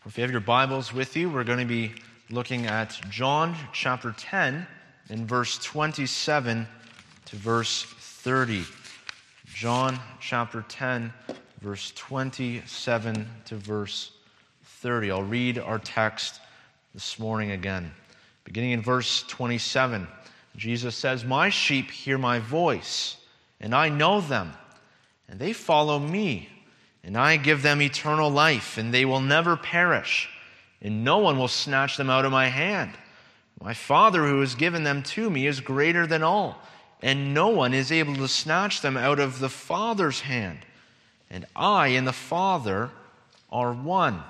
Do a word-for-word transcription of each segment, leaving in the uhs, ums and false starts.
If you have your Bibles with you, we're going to be looking at John chapter ten in verse twenty-seven to verse thirty. John chapter ten, verse twenty-seven to verse thirty. I'll read our text this morning again. Beginning in verse twenty-seven, Jesus says, "My sheep hear my voice, and I know them, and they follow me. And I give them eternal life, and they will never perish, and no one will snatch them out of my hand. My Father who has given them to me is greater than all, and no one is able to snatch them out of the Father's hand. And I and the Father are one."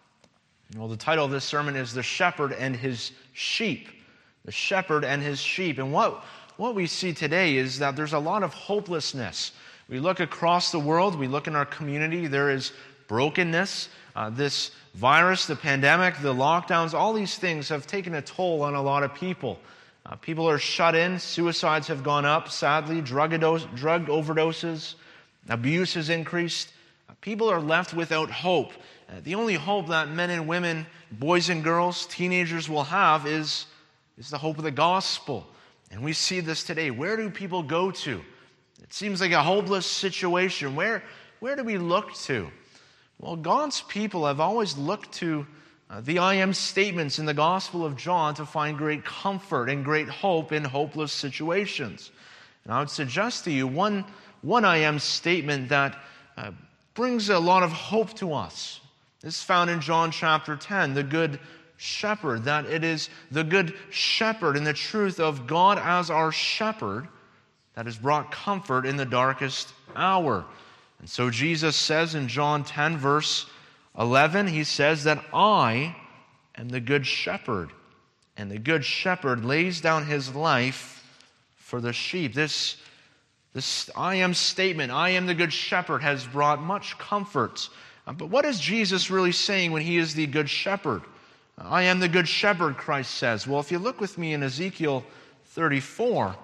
Well, the title of this sermon is "The Shepherd and His Sheep." The Shepherd and His Sheep. And what, what we see today is that there's a lot of hopelessness. We look across the world, we look in our community, there is brokenness. Uh, this virus, the pandemic, the lockdowns, all these things have taken a toll on a lot of people. Uh, people are shut in, suicides have gone up, sadly, drug, ado- drug overdoses, abuse has increased. Uh, people are left without hope. Uh, the only hope that men and women, boys and girls, teenagers will have is, is the hope of the gospel. And we see this today. Where do people go to? It seems like a hopeless situation. Where, where do we look to? Well, God's people have always looked to uh, the I am statements in the Gospel of John to find great comfort and great hope in hopeless situations. And I would suggest to you one, one I am statement that uh, brings a lot of hope to us. This is found in John chapter ten, the Good Shepherd, that it is the Good Shepherd and the truth of God as our shepherd that has brought comfort in the darkest hour. And so Jesus says in John ten, verse eleven, he says that I am the good shepherd, and the good shepherd lays down his life for the sheep. This, this I am statement, I am the good shepherd, has brought much comfort. Uh, but what is Jesus really saying when he is the good shepherd? I am the good shepherd, Christ says. Well, if you look with me in Ezekiel thirty-four,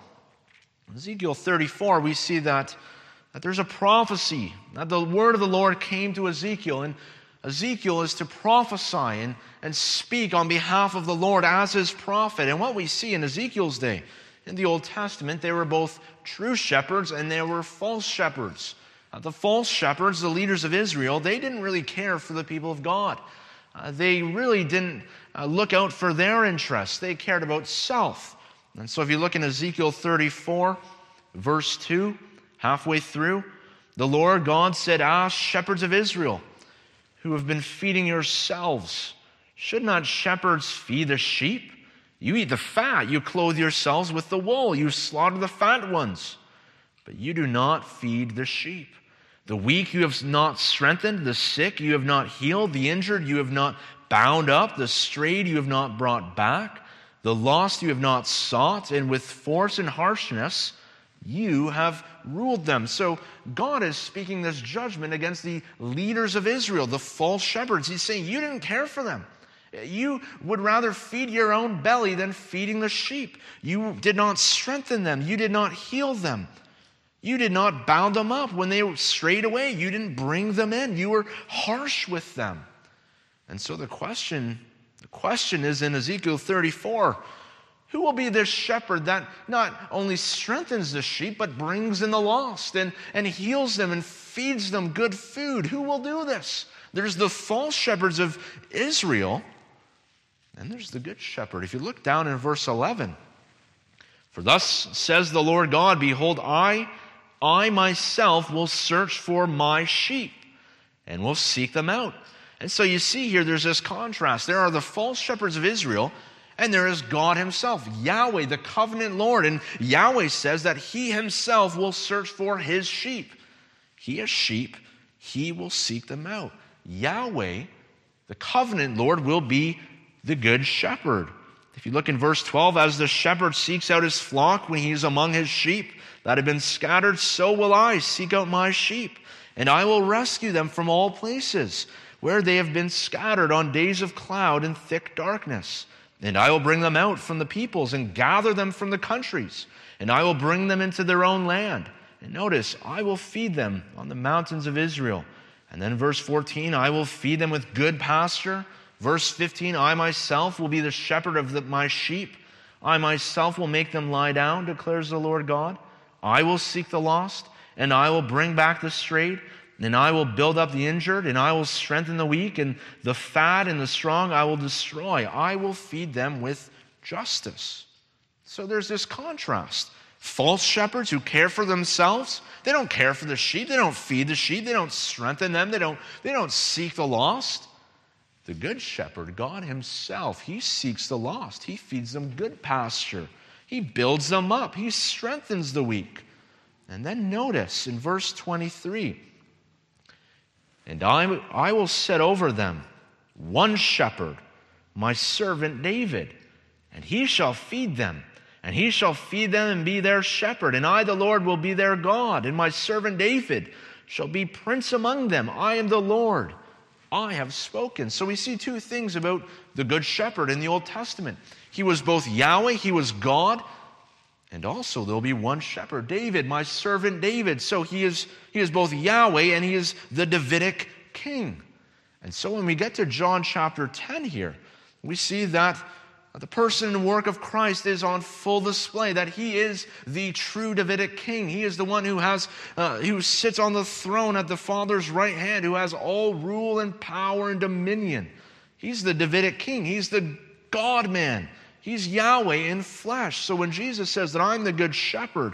Ezekiel thirty-four, we see that, that there's a prophecy, that the word of the Lord came to Ezekiel, and Ezekiel is to prophesy and, and speak on behalf of the Lord as his prophet. And what we see in Ezekiel's day, in the Old Testament, they were both true shepherds and they were false shepherds. Uh, the false shepherds, the leaders of Israel, they didn't really care for the people of God. Uh, they really didn't uh, look out for their interests. They cared about self. And so if you look in Ezekiel thirty-four, verse two, halfway through, the Lord God said, "Ask shepherds of Israel, who have been feeding yourselves. Should not shepherds feed the sheep? You eat the fat, you clothe yourselves with the wool, you slaughter the fat ones. But you do not feed the sheep. The weak you have not strengthened, the sick you have not healed, the injured you have not bound up, the strayed you have not brought back. The lost you have not sought, and with force and harshness you have ruled them." So God is speaking this judgment against the leaders of Israel, the false shepherds. He's saying, you didn't care for them. You would rather feed your own belly than feeding the sheep. You did not strengthen them. You did not heal them. You did not bound them up when they strayed away. You didn't bring them in. You were harsh with them. And so the question The question is in Ezekiel thirty-four, who will be this shepherd that not only strengthens the sheep, but brings in the lost and, and heals them and feeds them good food? Who will do this? There's the false shepherds of Israel, and there's the good shepherd. If you look down in verse eleven, "For thus says the Lord God, behold, I, I myself will search for my sheep and will seek them out." And so you see here, there's this contrast. There are the false shepherds of Israel, and there is God himself, Yahweh, the covenant Lord. And Yahweh says that he himself will search for his sheep. He has sheep. He will seek them out. Yahweh, the covenant Lord, will be the good shepherd. If you look in verse twelve, "As the shepherd seeks out his flock when he is among his sheep that have been scattered, so will I seek out my sheep, and I will rescue them from all places where they have been scattered on days of cloud and thick darkness. And I will bring them out from the peoples and gather them from the countries, and I will bring them into their own land. And notice, I will feed them on the mountains of Israel, And then verse fourteen, I will feed them with good pasture. Verse fifteen, I myself will be the shepherd of the, my sheep. I myself will make them lie down, declares the Lord God. I will seek the lost, and I will bring back the strayed, and I will build up the injured, and I will strengthen the weak, and the fat and the strong I will destroy. I will feed them with justice. So there's this contrast. False shepherds who care for themselves, they don't care for the sheep, they don't feed the sheep, they don't strengthen them, they don't, they don't seek the lost. The good shepherd, God himself, he seeks the lost. He feeds them good pasture. He builds them up. He strengthens the weak. And then notice in verse twenty-three, and I, I will set over them one shepherd, my servant David, and he shall feed them. And he shall feed them and be their shepherd. And I, the Lord, will be their God. And my servant David shall be prince among them. I am the Lord. I have spoken. So we see two things about the good shepherd in the Old Testament. He was both Yahweh, he was God, and also there'll be one shepherd, David, my servant David. So he is, he is both Yahweh and he is the Davidic king. And so when we get to John chapter ten here, we see that the person and work of Christ is on full display, that he is the true Davidic king. He is the one who has, uh, who sits on the throne at the Father's right hand, who has all rule and power and dominion. He's the Davidic king. He's the God-man. He's Yahweh in flesh. So when Jesus says that I'm the good shepherd,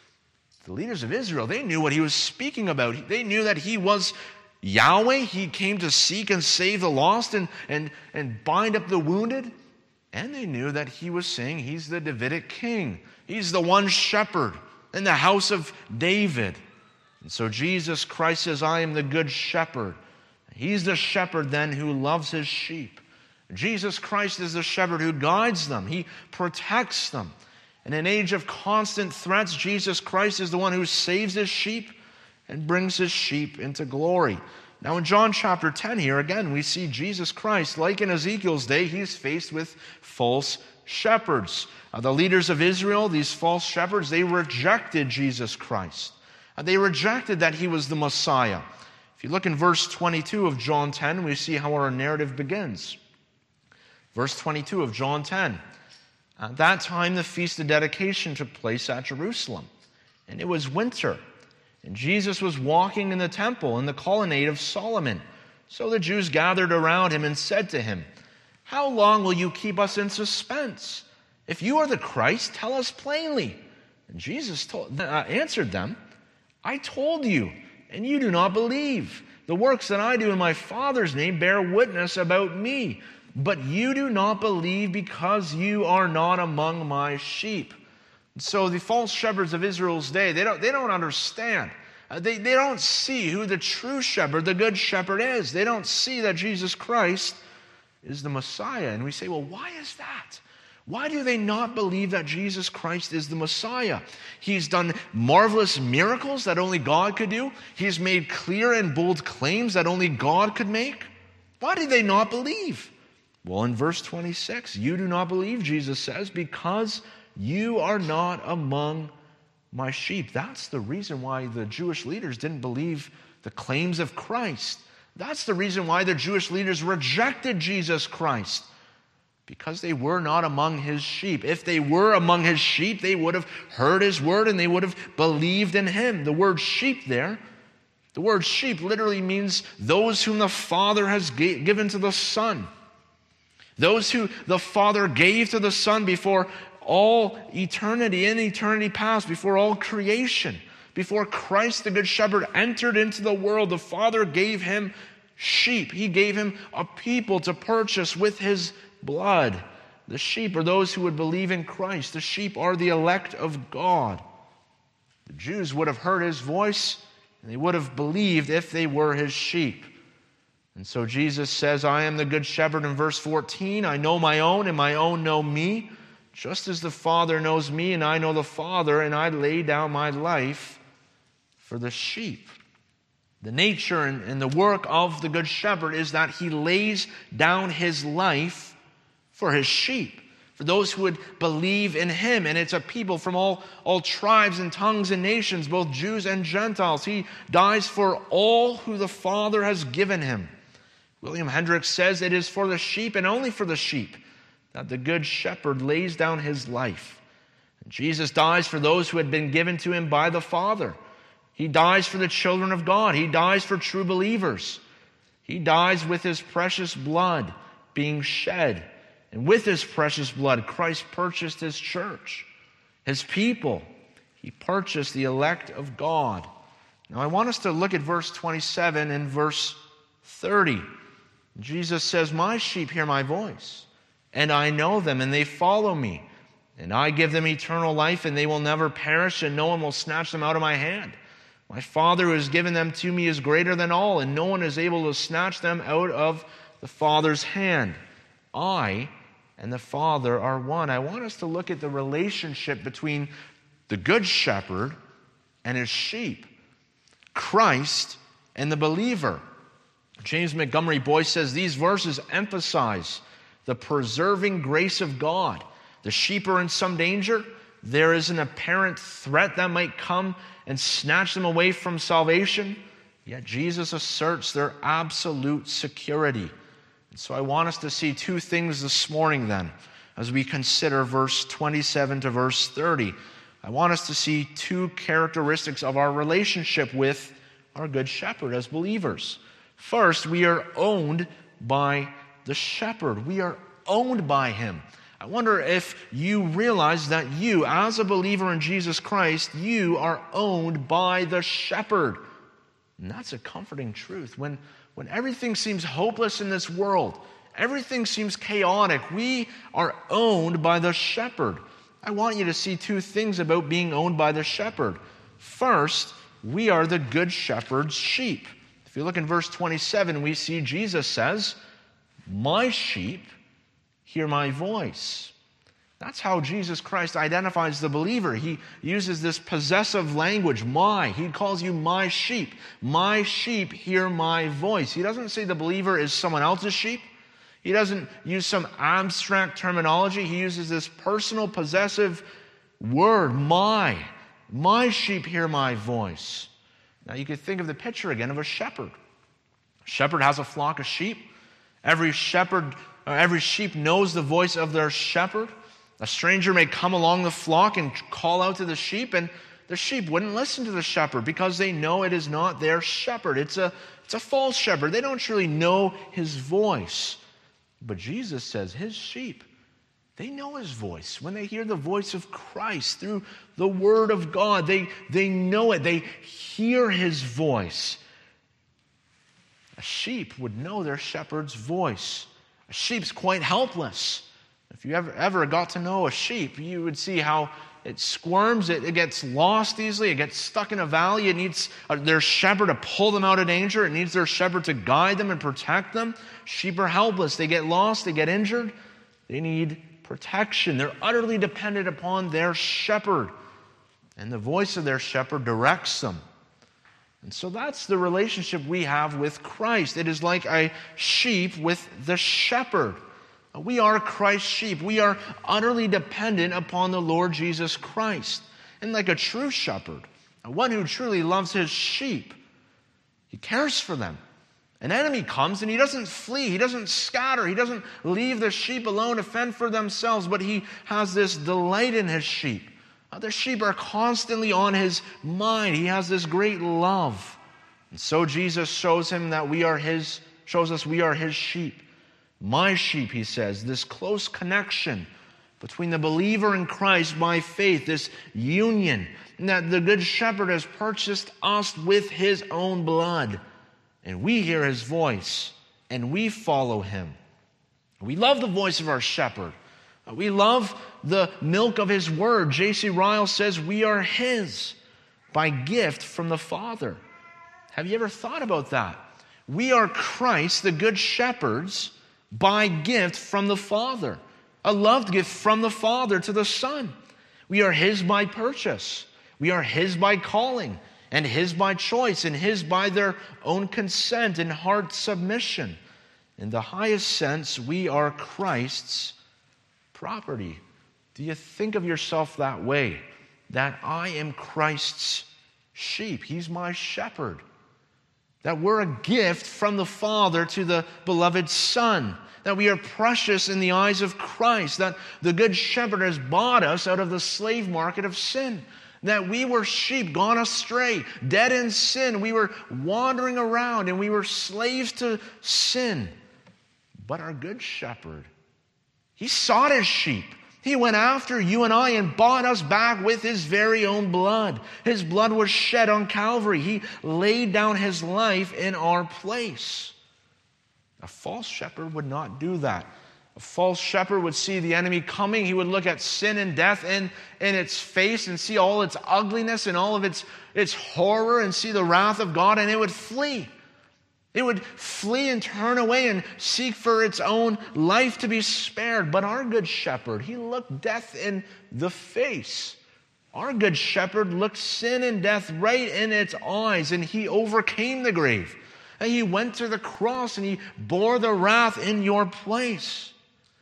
the leaders of Israel, they knew what he was speaking about. They knew that he was Yahweh. He came to seek and save the lost and, and, and bind up the wounded. And they knew that he was saying he's the Davidic king. He's the one shepherd in the house of David. And so Jesus Christ says, I am the good shepherd. He's the shepherd then who loves his sheep. Jesus Christ is the shepherd who guides them. He protects them. In an age of constant threats, Jesus Christ is the one who saves his sheep and brings his sheep into glory. Now in John chapter ten here, again, we see Jesus Christ, like in Ezekiel's day, he's faced with false shepherds. Uh, the leaders of Israel, these false shepherds, they rejected Jesus Christ. Uh, they rejected that he was the Messiah. If you look in verse twenty-two of John ten, we see how our narrative begins. Verse twenty-two of John ten. At that time, the feast of dedication took place at Jerusalem, and it was winter. And Jesus was walking in the temple in the colonnade of Solomon. So the Jews gathered around him and said to him, how long will you keep us in suspense? If you are the Christ, tell us plainly. And Jesus told, uh, answered them, I told you, and you do not believe. The works that I do in my Father's name bear witness about me. But you do not believe because you are not among my sheep. So the false shepherds of Israel's day, they don't, they don't understand. Uh, they, they don't see who the true shepherd, the good shepherd is. They don't see that Jesus Christ is the Messiah. And we say, well, why is that? Why do they not believe that Jesus Christ is the Messiah? He's done marvelous miracles that only God could do. He's made clear and bold claims that only God could make. Why do they not believe? Well, in verse twenty-six, you do not believe, Jesus says, because you are not among my sheep. That's the reason why the Jewish leaders didn't believe the claims of Christ. That's the reason why the Jewish leaders rejected Jesus Christ, because they were not among his sheep. If they were among his sheep, they would have heard his word and they would have believed in him. The word sheep there, the word sheep literally means those whom the Father has given to the Son. Those who the Father gave to the Son before all eternity, in eternity past, before all creation, before Christ the Good Shepherd entered into the world, the Father gave him sheep. He gave him a people to purchase with his blood. The sheep are those who would believe in Christ. The sheep are the elect of God. The Jews would have heard his voice, and they would have believed if they were his sheep. And so Jesus says, I am the good shepherd in verse fourteen. I know my own, and my own know me. Just as the Father knows me, and I know the Father, and I lay down my life for the sheep. The nature and, and the work of the Good Shepherd is that he lays down his life for his sheep, for those who would believe in him. And it's a people from all, all tribes and tongues and nations, both Jews and Gentiles. He dies for all who the Father has given him. William Hendricks says it is for the sheep and only for the sheep that the Good Shepherd lays down his life. And Jesus dies for those who had been given to him by the Father. He dies for the children of God. He dies for true believers. He dies with his precious blood being shed. And with his precious blood, Christ purchased his church, his people. He purchased the elect of God. Now I want us to look at verse twenty-seven and verse thirty. Jesus says, "My sheep hear my voice, and I know them, and they follow me. And I give them eternal life, and they will never perish, and no one will snatch them out of my hand. My Father who has given them to me is greater than all, and no one is able to snatch them out of the Father's hand. I and the Father are one." I want us to look at the relationship between the Good Shepherd and his sheep, Christ and the believer. James Montgomery Boyce says these verses emphasize the preserving grace of God. The sheep are in some danger. There is an apparent threat that might come and snatch them away from salvation. Yet Jesus asserts their absolute security. And so I want us to see two things this morning then, as we consider verse twenty-seven to verse thirty. I want us to see two characteristics of our relationship with our Good Shepherd as believers. First, we are owned by the Shepherd. We are owned by him. I wonder if you realize that you, as a believer in Jesus Christ, you are owned by the Shepherd. And that's a comforting truth. When, when everything seems hopeless in this world, everything seems chaotic, we are owned by the Shepherd. I want you to see two things about being owned by the Shepherd. First, we are the Good Shepherd's sheep. If you look in verse twenty-seven, we see Jesus says, "My sheep hear my voice." That's how Jesus Christ identifies the believer. He uses this possessive language, my. He calls you my sheep. My sheep hear my voice. He doesn't say the believer is someone else's sheep. He doesn't use some abstract terminology. He uses this personal possessive word, my. My sheep hear my voice. Now you could think of the picture again of a shepherd. A shepherd has a flock of sheep. Every shepherd, or every sheep knows the voice of their shepherd. A stranger may come along the flock and call out to the sheep, and the sheep wouldn't listen to the shepherd because they know it is not their shepherd. It's a, it's a false shepherd. They don't truly know his voice. But Jesus says his sheep, they know his voice. When they hear the voice of Christ through the Word of God, they, they know it. They hear his voice. A sheep would know their shepherd's voice. A sheep's quite helpless. If you ever, ever got to know a sheep, you would see how it squirms, it, it gets lost easily, it gets stuck in a valley, it needs their shepherd to pull them out of danger, it needs their shepherd to guide them and protect them. Sheep are helpless, they get lost, they get injured, they need protection. They're utterly dependent upon their shepherd, and the voice of their shepherd directs them. And so that's the relationship we have with Christ. It is like a sheep with the shepherd. We are Christ's sheep. We are utterly dependent upon the Lord Jesus Christ. And like a true shepherd, one who truly loves his sheep, he cares for them. An enemy comes and he doesn't flee, he doesn't scatter, he doesn't leave the sheep alone to fend for themselves, but he has this delight in his sheep. The sheep are constantly on his mind. He has this great love. And so Jesus shows him that we are his, shows us we are his sheep. My sheep, he says, this close connection between the believer and Christ by faith, this union, and that the Good Shepherd has purchased us with his own blood. And we hear his voice, and we follow him. We love the voice of our shepherd. We love the milk of his word. J C Ryle says we are his by gift from the Father. Have you ever thought about that? We are Christ, the Good Shepherd's, by gift from the Father. A loved gift from the Father to the Son. We are his by purchase. We are his by calling, and his by choice, and his by their own consent and heart submission. In the highest sense, we are Christ's property? Do you think of yourself that way? That I am Christ's sheep. He's my shepherd. That we're a gift from the Father to the beloved Son. That we are precious in the eyes of Christ. That the Good Shepherd has bought us out of the slave market of sin. That we were sheep gone astray, dead in sin. We were wandering around and we were slaves to sin. But our Good Shepherd, He sought His sheep. He went after you and I and bought us back with His very own blood. His blood was shed on Calvary. He laid down His life in our place. A false shepherd would not do that. A false shepherd would see the enemy coming. He would look at sin and death in, in its face and see all its ugliness and all of its, its horror and see the wrath of God, and it would flee. It would flee and turn away and seek for its own life to be spared. But our Good Shepherd, He looked death in the face. Our Good Shepherd looked sin and death right in its eyes, and He overcame the grave. And He went to the cross and He bore the wrath in your place.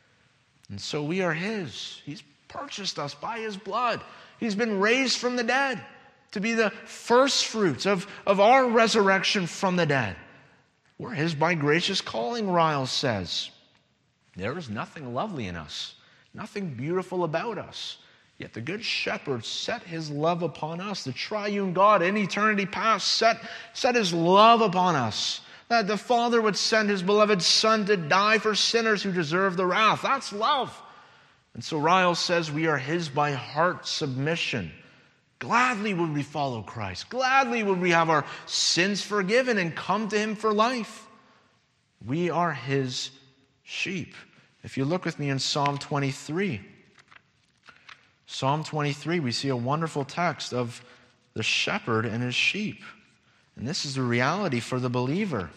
And so we are His. He's purchased us by His blood. He's been raised from the dead to be the first fruits of, of our resurrection from the dead. We're His by gracious calling, Riles says. There is nothing lovely in us, nothing beautiful about us. Yet the Good Shepherd set His love upon us. The triune God in eternity past set, set His love upon us. That the Father would send His beloved Son to die for sinners who deserve the wrath. That's love. And so Riles says we are His by heart submission. Gladly would we follow Christ. Gladly would we have our sins forgiven and come to Him for life. We are His sheep. If you look with me in Psalm twenty-three, Psalm twenty-three, we see a wonderful text of the shepherd and his sheep. And this is the reality for the believer.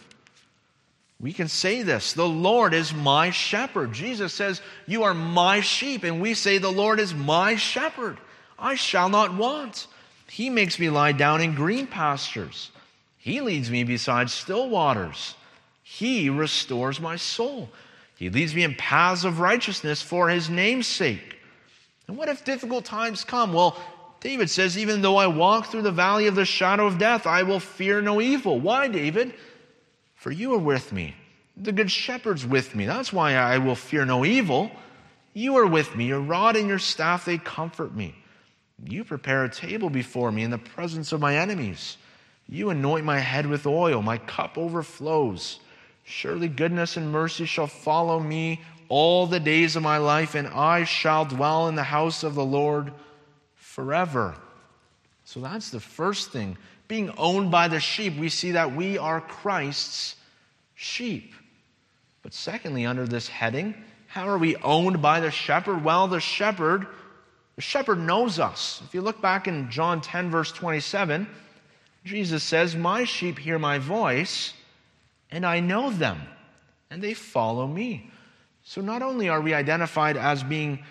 We can say this, the Lord is my shepherd. Jesus says, you are my sheep. And we say, the Lord is my shepherd. I shall not want. He makes me lie down in green pastures. He leads me beside still waters. He restores my soul. He leads me in paths of righteousness for His name's sake. And what if difficult times come? Well, David says, even though I walk through the valley of the shadow of death, I will fear no evil. Why, David? For you are with me. The Good Shepherd's with me. That's why I will fear no evil. You are with me. Your rod and your staff, they comfort me. You prepare a table before me in the presence of my enemies. You anoint my head with oil. My cup overflows. Surely goodness and mercy shall follow me all the days of my life, and I shall dwell in the house of the Lord forever. So that's the first thing. Being owned by the sheep, we see that we are Christ's sheep. But secondly, under this heading, how are we owned by the shepherd? Well, the shepherd, the shepherd knows us. If you look back in John ten, verse twenty-seven, Jesus says, my sheep hear my voice, and I know them, and they follow me. So not only are we identified as being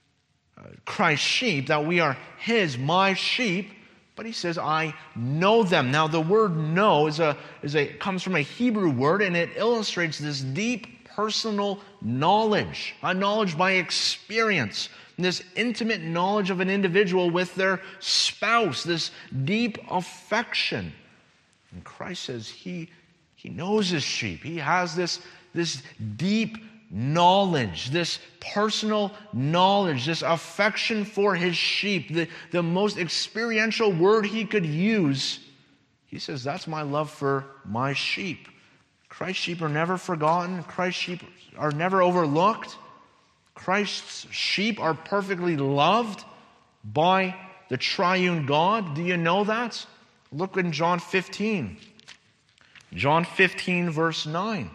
Christ's sheep, that we are His, my sheep, but He says, I know them. Now, the word know is a, is a, comes from a Hebrew word, and it illustrates this deep personal knowledge, a knowledge by experience, this intimate knowledge of an individual with their spouse, this deep affection. And Christ says He, he knows His sheep. He has this, this deep knowledge, this personal knowledge, this affection for His sheep, the, the most experiential word He could use. He says, that's my love for my sheep. Christ's sheep are never forgotten. Christ's sheep are never overlooked. Christ's sheep are perfectly loved by the triune God. Do you know that? Look in John fifteen. John fifteen, verse nine.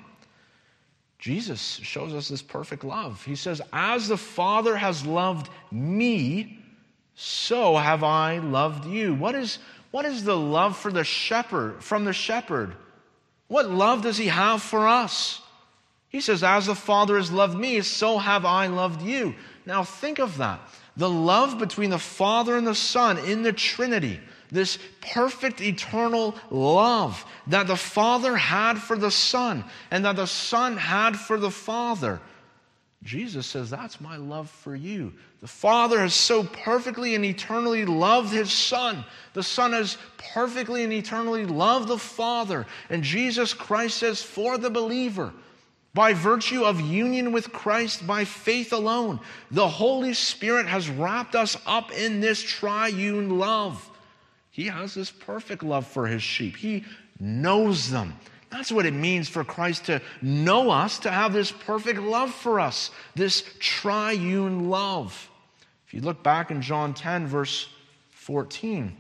Jesus shows us this perfect love. He says, as the Father has loved me, so have I loved you. What is, what is the love for the shepherd, from the shepherd? What love does He have for us? He says, as the Father has loved me, so have I loved you. Now think of that. The love between the Father and the Son in the Trinity. This perfect eternal love that the Father had for the Son and that the Son had for the Father. Jesus says, that's my love for you. The Father has so perfectly and eternally loved his Son. The Son has perfectly and eternally loved the Father. And Jesus Christ says, for the believer, by virtue of union with Christ, by faith alone, the Holy Spirit has wrapped us up in this triune love. He has this perfect love for his sheep. He knows them. That's what it means for Christ to know us, to have this perfect love for us, this triune love. If you look back in John ten, verse fourteen,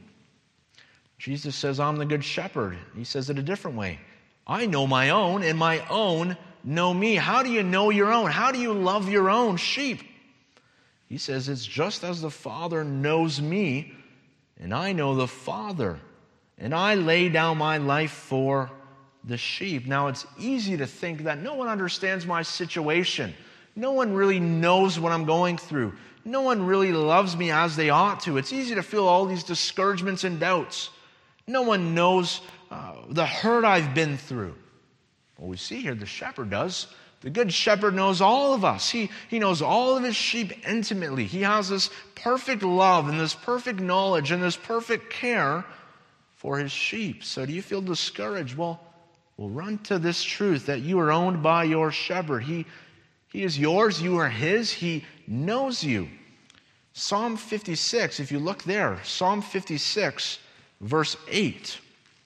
Jesus says, I'm the good shepherd. He says it a different way. I know my own, and my own know me. How do you know your own? How do you love your own sheep? He says, it's just as the Father knows me, and I know the Father, and I lay down my life for the sheep. Now, it's easy to think that no one understands my situation. No one really knows what I'm going through. No one really loves me as they ought to. It's easy to feel all these discouragements and doubts. No one knows uh, the hurt I've been through. Well, we see here the shepherd does. The good shepherd knows all of us. He, he knows all of his sheep intimately. He has this perfect love and this perfect knowledge and this perfect care for his sheep. So do you feel discouraged? Well, Well, run to this truth that you are owned by your shepherd. He, he is yours, you are his, he knows you. Psalm fifty-six, if you look there, Psalm fifty-six, verse eight.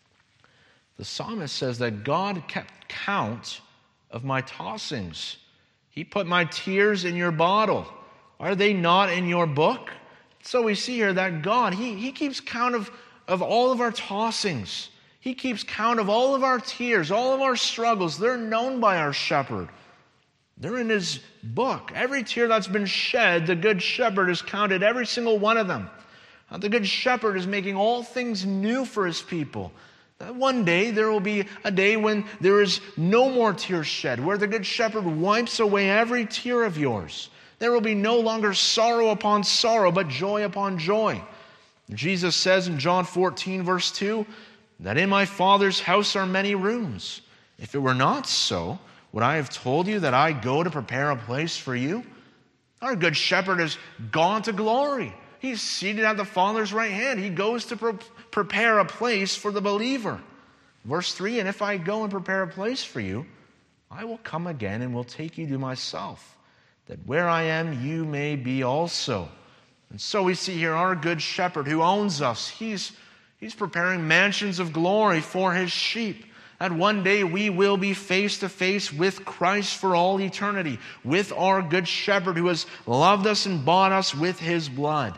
The psalmist says that God kept count of my tossings. He put my tears in your bottle. Are they not in your book? So we see here that God, he, he keeps count of, of all of our tossings. He keeps count of all of our tears, all of our struggles. They're known by our shepherd. They're in his book. Every tear that's been shed, the good shepherd has counted every single one of them. The good shepherd is making all things new for his people. That one day there will be a day when there is no more tears shed, where the good shepherd wipes away every tear of yours. There will be no longer sorrow upon sorrow, but joy upon joy. Jesus says in John fourteen, verse two, that in my Father's house are many rooms. If it were not so, would I have told you that I go to prepare a place for you? Our good shepherd has gone to glory. He's seated at the Father's right hand. He goes to pre- prepare a place for the believer. Verse three, and if I go and prepare a place for you, I will come again and will take you to myself, that where I am, you may be also. And so we see here our good shepherd who owns us. He's He's preparing mansions of glory for his sheep. That one day we will be face to face with Christ for all eternity, with our good shepherd who has loved us and bought us with his blood.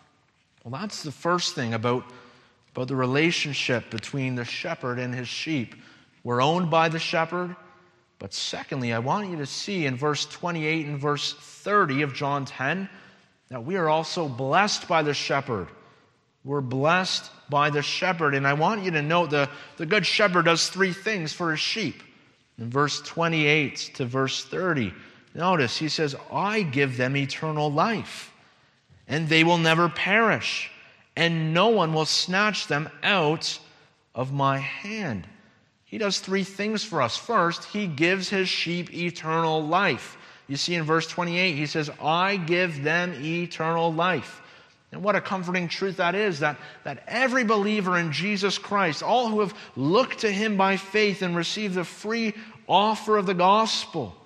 Well, that's the first thing about, about the relationship between the shepherd and his sheep. We're owned by the shepherd. But secondly, I want you to see in verse twenty-eight and verse thirty of John ten that we are also blessed by the shepherd. We're blessed by the shepherd. And I want you to note the, the good shepherd does three things for his sheep. In verse twenty-eight to verse thirty, notice he says, I give them eternal life, and they will never perish, and no one will snatch them out of my hand. He does three things for us. First, he gives his sheep eternal life. You see in verse twenty-eight, he says, I give them eternal life. And what a comforting truth that is, that, that every believer in Jesus Christ, all who have looked to him by faith and received the free offer of the gospel,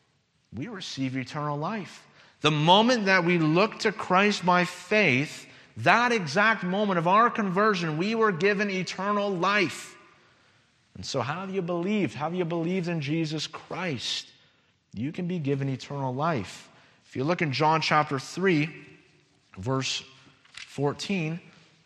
we receive eternal life. The moment that we look to Christ by faith, that exact moment of our conversion, we were given eternal life. And so how have you believed? Have you believed in Jesus Christ? You can be given eternal life. If you look in John chapter three, verse fourteen,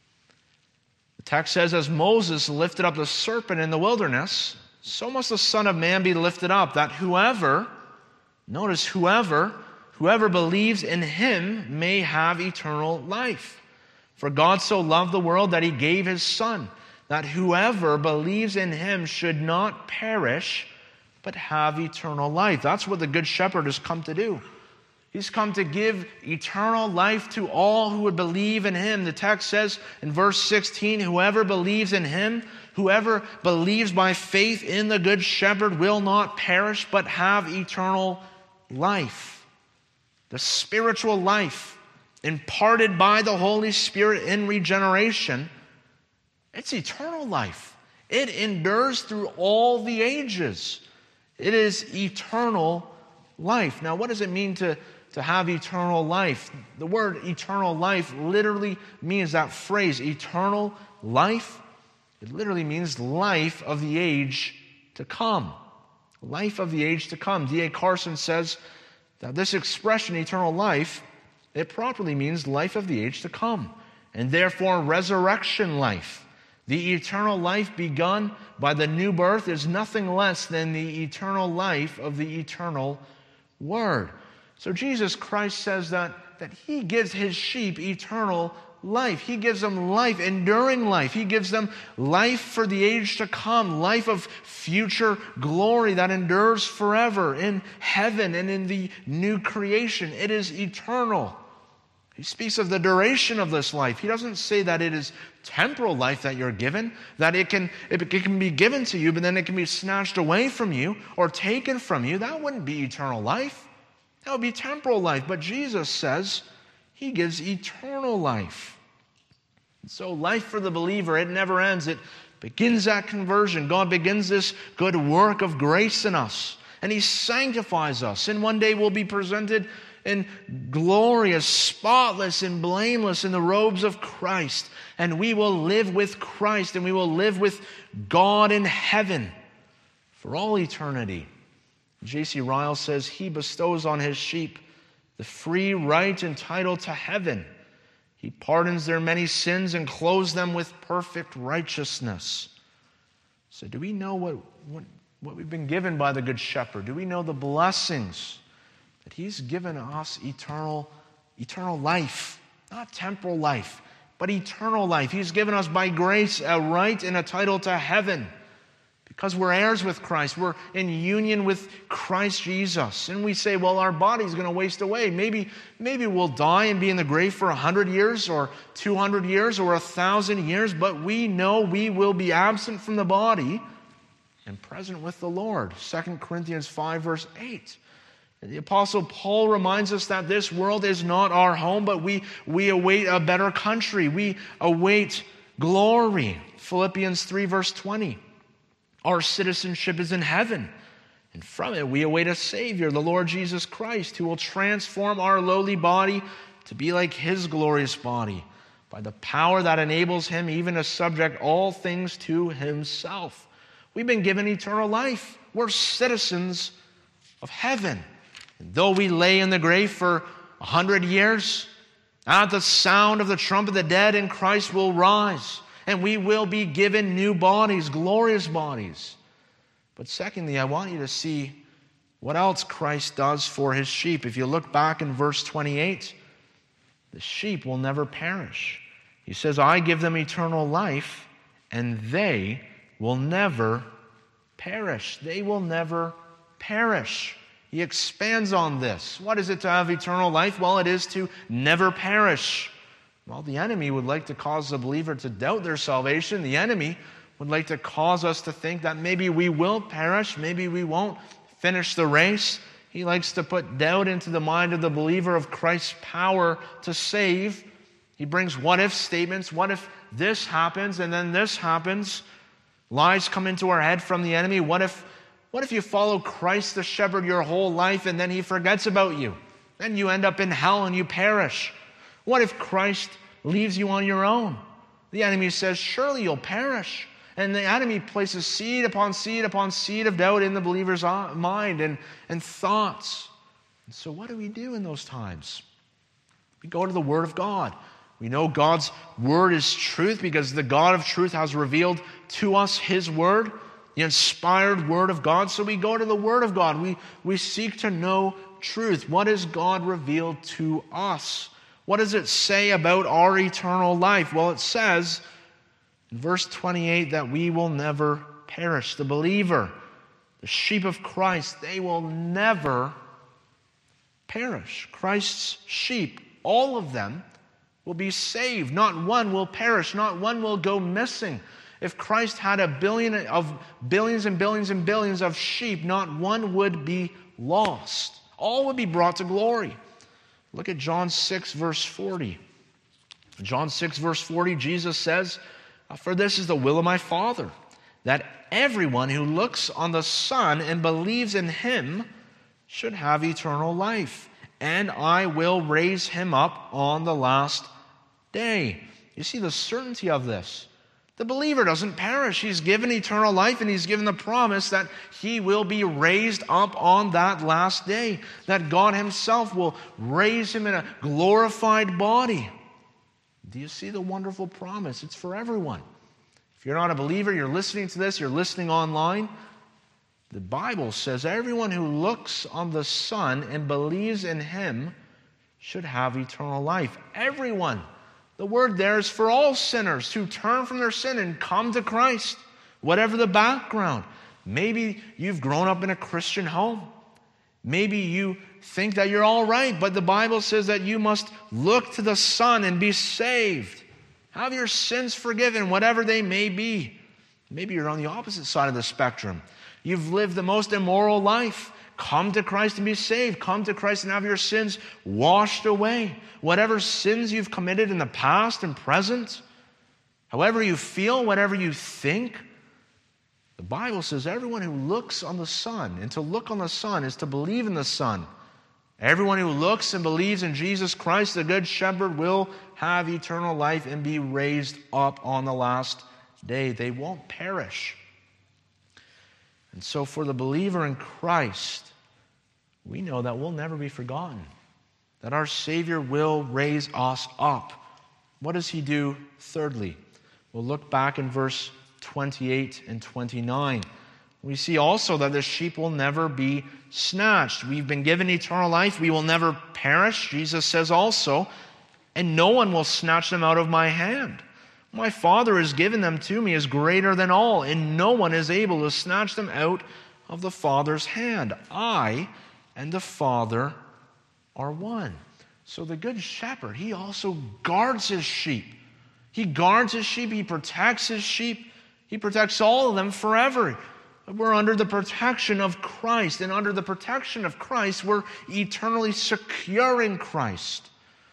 the text says, as Moses lifted up the serpent in the wilderness, so must the Son of Man be lifted up, that whoever, notice whoever, whoever believes in him may have eternal life. For God so loved the world that he gave his Son, that whoever believes in him should not perish, but have eternal life. That's what the Good Shepherd has come to do. He's come to give eternal life to all who would believe in him. The text says in verse sixteen, whoever believes in him, whoever believes by faith in the Good Shepherd will not perish, but have eternal life. the spiritual life imparted by the Holy Spirit in regeneration, it's eternal life. It endures through all the ages. It is eternal life. Now, what does it mean to, to have eternal life? The word eternal life literally means that phrase, eternal life. It literally means life of the age to come. Life of the age to come. D A Carson says that this expression, eternal life, it properly means life of the age to come, and therefore resurrection life. The eternal life begun by the new birth is nothing less than the eternal life of the eternal Word. So Jesus Christ says that, that He gives His sheep eternal life. He gives them life, enduring life. He gives them life for the age to come, life of future glory that endures forever in heaven and in the new creation. It is eternal. He speaks of the duration of this life. He doesn't say that it is temporal life that you're given, that it can, it can be given to you, but then it can be snatched away from you or taken from you. That wouldn't be eternal life. That would be temporal life. But Jesus says He gives eternal life. And so life for the believer, it never ends. It begins at conversion. God begins this good work of grace in us, and He sanctifies us. And one day we'll be presented and glorious, spotless, and blameless in the robes of Christ. And we will live with Christ, and we will live with God in heaven for all eternity. J C Ryle says, He bestows on His sheep the free right and title to heaven. He pardons their many sins and clothes them with perfect righteousness. So do we know what, what, what we've been given by the Good Shepherd? Do we know the blessings that He's given us? Eternal, eternal life, not temporal life, but eternal life. He's given us by grace a right and a title to heaven because we're heirs with Christ. We're in union with Christ Jesus. And we say, well, our body's going to waste away. Maybe, maybe we'll die and be in the grave for a hundred years or two hundred years or a thousand years, but we know we will be absent from the body and present with the Lord. Second Corinthians five, verse eight. The Apostle Paul reminds us that this world is not our home, but we, we await a better country. We await glory. Philippians three, verse twenty. Our citizenship is in heaven, and from it we await a Savior, the Lord Jesus Christ, who will transform our lowly body to be like His glorious body by the power that enables Him even to subject all things to Himself. We've been given eternal life. We're citizens of heaven. And though we lay in the grave for a hundred years, at the sound of the trumpet, the dead in Christ will rise, and we will be given new bodies, glorious bodies. But secondly, I want you to see what else Christ does for His sheep. If you look back in verse twenty-eight, the sheep will never perish. He says, I give them eternal life, and they will never perish. They will never perish. He expands on this. What is it to have eternal life? Well, it is to never perish. Well, the enemy would like to cause the believer to doubt their salvation. The enemy would like to cause us to think that maybe we will perish, maybe we won't finish the race. He likes to put doubt into the mind of the believer of Christ's power to save. He brings what-if statements. What if this happens and then this happens? Lies come into our head from the enemy. What if, what if you follow Christ the shepherd your whole life and then He forgets about you? Then you end up in hell and you perish. What if Christ leaves you on your own? The enemy says, surely you'll perish. And the enemy places seed upon seed upon seed of doubt in the believer's mind and, and thoughts. And so what do we do in those times? We go to the Word of God. We know God's Word is truth because the God of truth has revealed to us His Word, the inspired Word of God. So we go to the Word of God. We, we seek to know truth. What has God revealed to us? What does it say about our eternal life? Well, it says in verse twenty-eight that we will never perish. The believer, the sheep of Christ, they will never perish. Christ's sheep, all of them, will be saved. Not one will perish. Not one will go missing. If Christ had a billion of billions and billions and billions of sheep, not one would be lost. All would be brought to glory. Look at John six, verse forty. John six, verse forty, Jesus says, "For this is the will of my Father, that everyone who looks on the Son and believes in him should have eternal life, and I will raise him up on the last day." You see the certainty of this. The believer doesn't perish. He's given eternal life, and he's given the promise that he will be raised up on that last day, that God himself will raise him in a glorified body. Do you see the wonderful promise? It's for everyone. If you're not a believer, you're listening to this, you're listening online, the Bible says everyone who looks on the Son and believes in him should have eternal life. Everyone. The word there is for all sinners who turn from their sin and come to Christ, whatever the background. Maybe you've grown up in a Christian home. Maybe you think that you're all right, but the Bible says that you must look to the Son and be saved. Have your sins forgiven, whatever they may be. Maybe you're on the opposite side of the spectrum. You've lived the most immoral life. Come to Christ and be saved. Come to Christ and have your sins washed away. Whatever sins you've committed in the past and present, however you feel, whatever you think, the Bible says everyone who looks on the Son, and to look on the Son is to believe in the Son. Everyone who looks and believes in Jesus Christ, the Good Shepherd, will have eternal life and be raised up on the last day. They won't perish. And so for the believer in Christ, we know that we'll never be forgotten, that our Savior will raise us up. What does he do thirdly? We'll look back in verse twenty-eight and twenty-nine. We see also that the sheep will never be snatched. We've been given eternal life. We will never perish, Jesus says also, and no one will snatch them out of my hand. My Father has given them to me is greater than all, and no one is able to snatch them out of the Father's hand. I and the Father are one. So the Good Shepherd, he also guards his sheep. He guards his sheep. He protects his sheep. He protects all of them forever. We're under the protection of Christ, and under the protection of Christ, we're eternally secure in Christ.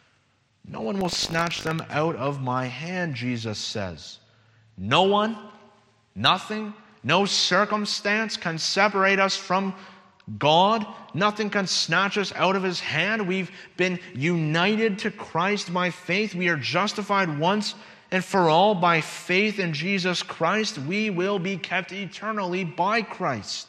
No one will snatch them out of my hand, Jesus says. No one, nothing, no circumstance can separate us from God. Nothing can snatch us out of his hand. We've been united to Christ by faith. We are justified once and for all by faith in Jesus Christ. We will be kept eternally by Christ.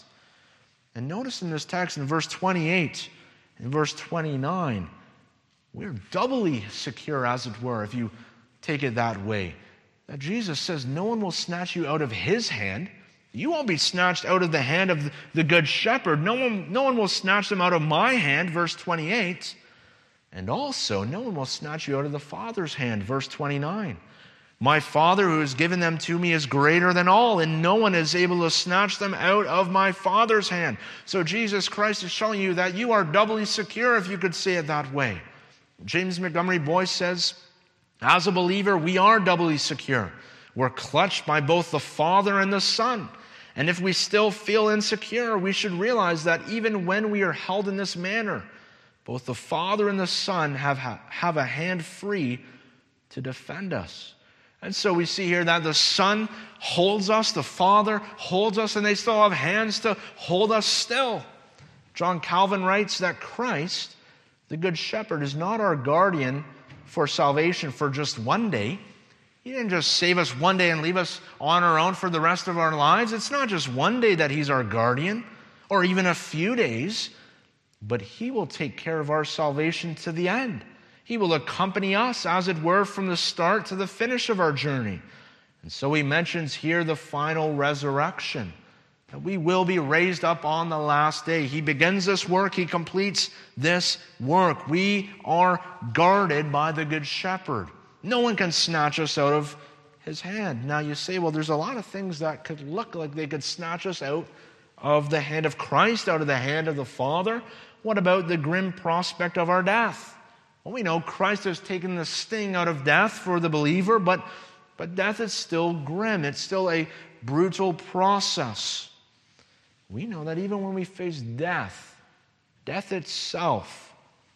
And notice in this text in verse twenty-eight and verse twenty-nine, we're doubly secure, as it were, if you take it that way. That Jesus says no one will snatch you out of his hand. You won't be snatched out of the hand of the Good Shepherd. No one, no one will snatch them out of my hand, verse twenty-eight. And also, no one will snatch you out of the Father's hand, verse twenty-nine. My Father who has given them to me is greater than all, and no one is able to snatch them out of my Father's hand. So Jesus Christ is showing you that you are doubly secure, if you could say it that way. James Montgomery Boyce says, as a believer, we are doubly secure. We're clutched by both the Father and the Son. And if we still feel insecure, we should realize that even when we are held in this manner, both the Father and the Son have, have a hand free to defend us. And so we see here that the Son holds us, the Father holds us, and they still have hands to hold us still. John Calvin writes that Christ, the Good Shepherd, is not our guardian for salvation for just one day. He didn't just save us one day and leave us on our own for the rest of our lives. It's not just one day that he's our guardian, or even a few days, but he will take care of our salvation to the end. He will accompany us, as it were, from the start to the finish of our journey. And so he mentions here the final resurrection, that we will be raised up on the last day. He begins this work. He completes this work. We are guarded by the Good Shepherd. No one can snatch us out of his hand. Now you say, well, there's a lot of things that could look like they could snatch us out of the hand of Christ, out of the hand of the Father. What about the grim prospect of our death? Well, we know Christ has taken the sting out of death for the believer, but, but death is still grim. It's still a brutal process. We know that even when we face death, death itself,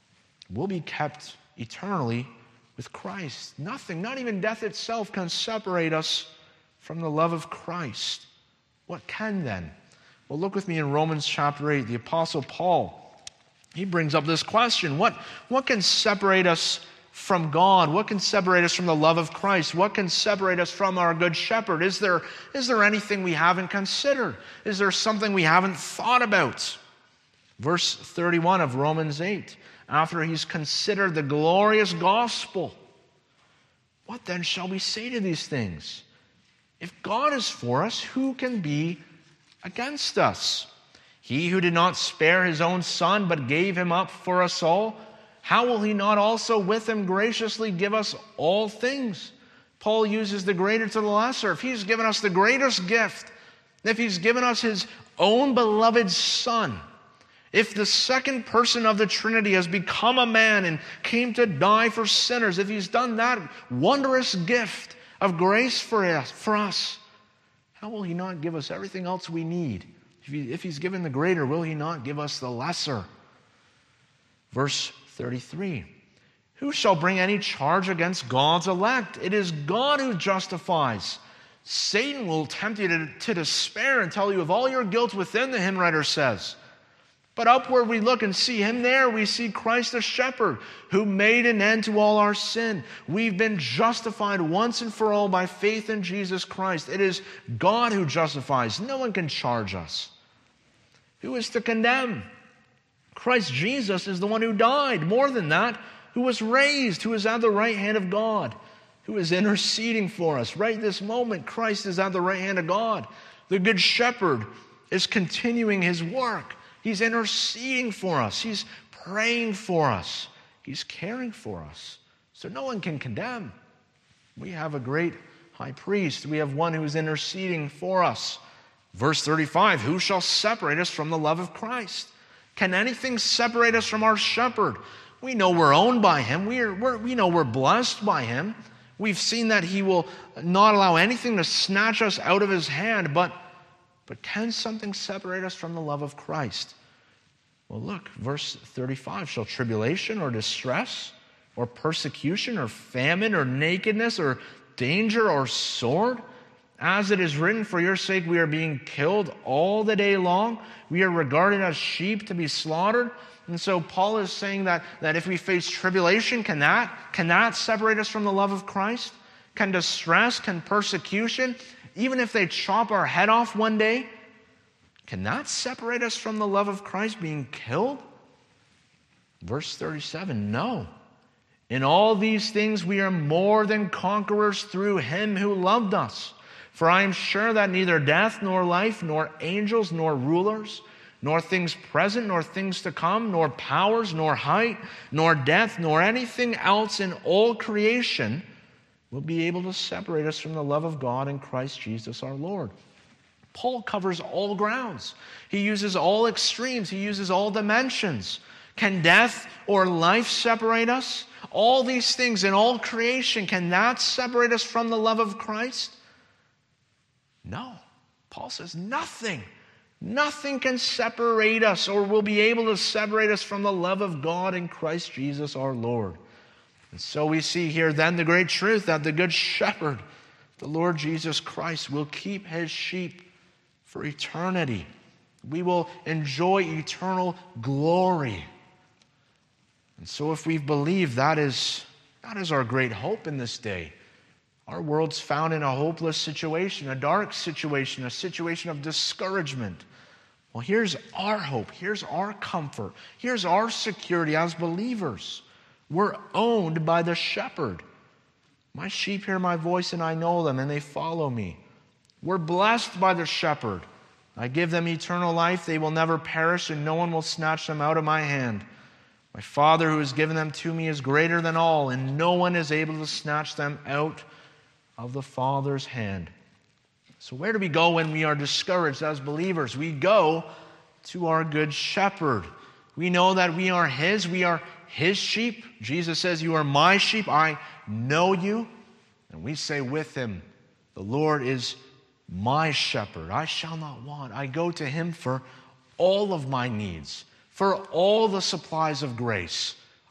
we'll be kept eternally with Christ. Nothing, not even death itself, can separate us from the love of Christ. What can then? Well, look with me in Romans chapter eight. The Apostle Paul, he brings up this question. What, what can separate us from God? What can separate us from the love of Christ? What can separate us from our good shepherd? Is there, is there anything we haven't considered? Is there something we haven't thought about? Verse thirty-one of Romans eight, after he's considered the glorious gospel, what then shall we say to these things? If God is for us, who can be against us? He who did not spare his own son, but gave him up for us all, how will he not also with him graciously give us all things? Paul uses the greater to the lesser. If he's given us the greatest gift, if he's given us his own beloved son, if the second person of the Trinity has become a man and came to die for sinners, if he's done that wondrous gift of grace for us, for us, how will he not give us everything else we need? If, he, if he's given the greater, will he not give us the lesser? Verse thirty-three, who shall bring any charge against God's elect? It is God who justifies. Satan will tempt you to, to despair and tell you of all your guilt within, the hymn writer says. But upward we look and see him there. We see Christ the shepherd who made an end to all our sin. We've been justified once and for all by faith in Jesus Christ. It is God who justifies. No one can charge us. Who is to condemn? Christ Jesus is the one who died. More than that, who was raised, who is at the right hand of God, who is interceding for us. Right this moment, Christ is at the right hand of God. The Good Shepherd is continuing his work. He's interceding for us. He's praying for us. He's caring for us. So no one can condemn. We have a great high priest. We have one who is interceding for us. Verse thirty-five, who shall separate us from the love of Christ? Can anything separate us from our shepherd? We know we're owned by him. We, are, we're, we know we're blessed by him. We've seen that he will not allow anything to snatch us out of his hand, but But can something separate us from the love of Christ? Well, look, verse thirty-five, shall tribulation or distress or persecution or famine or nakedness or danger or sword? As it is written, for your sake we are being killed all the day long. We are regarded as sheep to be slaughtered. And so Paul is saying that, that if we face tribulation, can that, can that separate us from the love of Christ? Can distress, can persecution, even if they chop our head off one day, can that separate us from the love of Christ, being killed? Verse thirty-seven, no. In all these things we are more than conquerors through him who loved us. For I am sure that neither death nor life, nor angels, nor rulers, nor things present, nor things to come, nor powers, nor height, nor depth, nor anything else in all creation will be able to separate us from the love of God in Christ Jesus our Lord. Paul covers all grounds. He uses all extremes. He uses all dimensions. Can death or life separate us? All these things in all creation, can that separate us from the love of Christ? No. Paul says nothing. Nothing can separate us or will be able to separate us from the love of God in Christ Jesus our Lord. And so we see here then the great truth that the Good Shepherd, the Lord Jesus Christ, will keep his sheep for eternity. We will enjoy eternal glory. And so if we've believed, that is, that is our great hope in this day. Our world's found in a hopeless situation, a dark situation, a situation of discouragement. Well, here's our hope. Here's our comfort. Here's our security as believers. We're owned by the shepherd. My sheep hear my voice and I know them and they follow me. We're blessed by the shepherd. I give them eternal life. They will never perish and no one will snatch them out of my hand. My Father who has given them to me is greater than all and no one is able to snatch them out of the Father's hand. So where do we go when we are discouraged as believers? We go to our Good Shepherd. We know that we are his. We are his sheep. Jesus says, you are my sheep. I know you. And we say with him, the Lord is my shepherd. I shall not want. I go to him for all of my needs, for all the supplies of grace.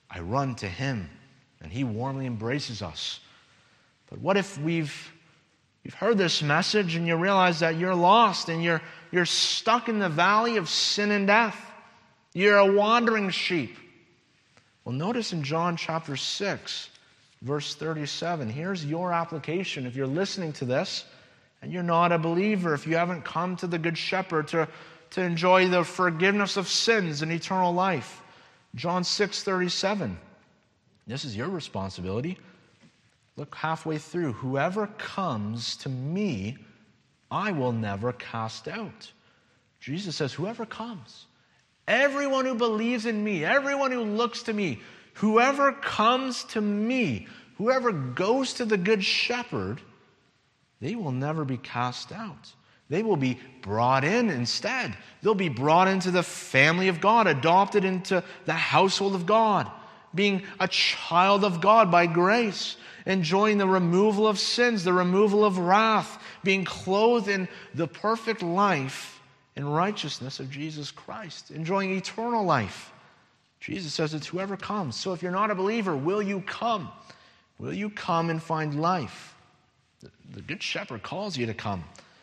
I run to him, and he warmly embraces us. But what if we've you've heard this message and you realize that you're lost and you're you're stuck in the valley of sin and death? You're a wandering sheep. Well, notice in John chapter six, verse thirty-seven, here's your application. If you're listening to this and you're not a believer, if you haven't come to the Good Shepherd to, to enjoy the forgiveness of sins and eternal life, John six thirty-seven, this is your responsibility. Look halfway through. Whoever comes to me, I will never cast out. Jesus says, whoever comes, everyone who believes in me, everyone who looks to me, whoever comes to me, whoever goes to the Good Shepherd, they will never be cast out. They will be brought in instead. They'll be brought into the family of God, adopted into the household of God, being a child of God by grace, enjoying the removal of sins, the removal of wrath, being clothed in the perfect life and righteousness of Jesus Christ, enjoying eternal life. Jesus says it's whoever comes. So if you're not a believer, will you come? Will you come and find life? The Good Shepherd calls you to come.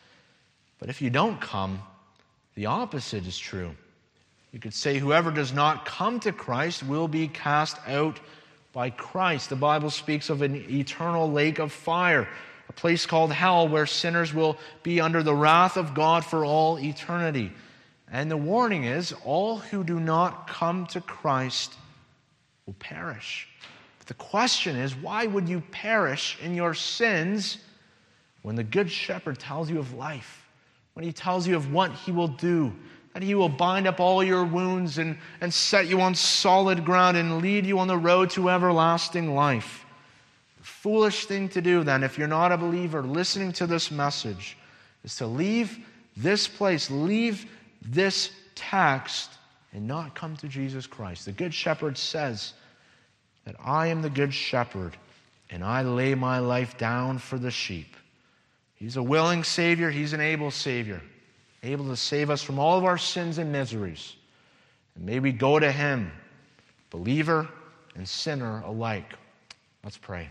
But if you don't come, the opposite is true. You could say whoever does not come to Christ will be cast out by Christ. The Bible speaks of an eternal lake of fire, a place called hell where sinners will be under the wrath of God for all eternity. And the warning is, all who do not come to Christ will perish. But the question is, why would you perish in your sins when the Good Shepherd tells you of life, when he tells you of what he will do, that he will bind up all your wounds and, and set you on solid ground and lead you on the road to everlasting life? The foolish thing to do then, if you're not a believer listening to this message, is to leave this place, leave this text, and not come to Jesus Christ. The Good Shepherd says that I am the Good Shepherd, and I lay my life down for the sheep. He's a willing Savior. He's an able Savior, able to save us from all of our sins and miseries. And may we go to him, believer and sinner alike. Let's pray.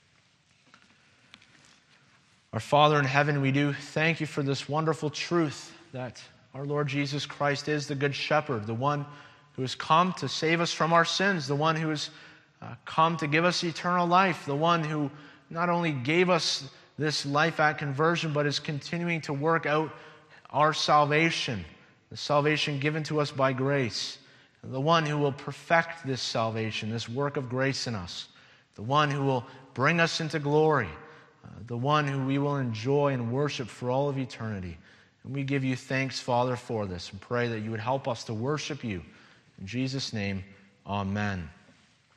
Our Father in heaven, we do thank you for this wonderful truth that our Lord Jesus Christ is the Good Shepherd, the one who has come to save us from our sins, the one who has uh, come to give us eternal life, the one who not only gave us this life at conversion, but is continuing to work out our salvation, the salvation given to us by grace, the one who will perfect this salvation, this work of grace in us, the one who will bring us into glory, uh, the one who we will enjoy and worship for all of eternity. And we give you thanks, Father, for this, and pray that you would help us to worship you. In Jesus' name, amen.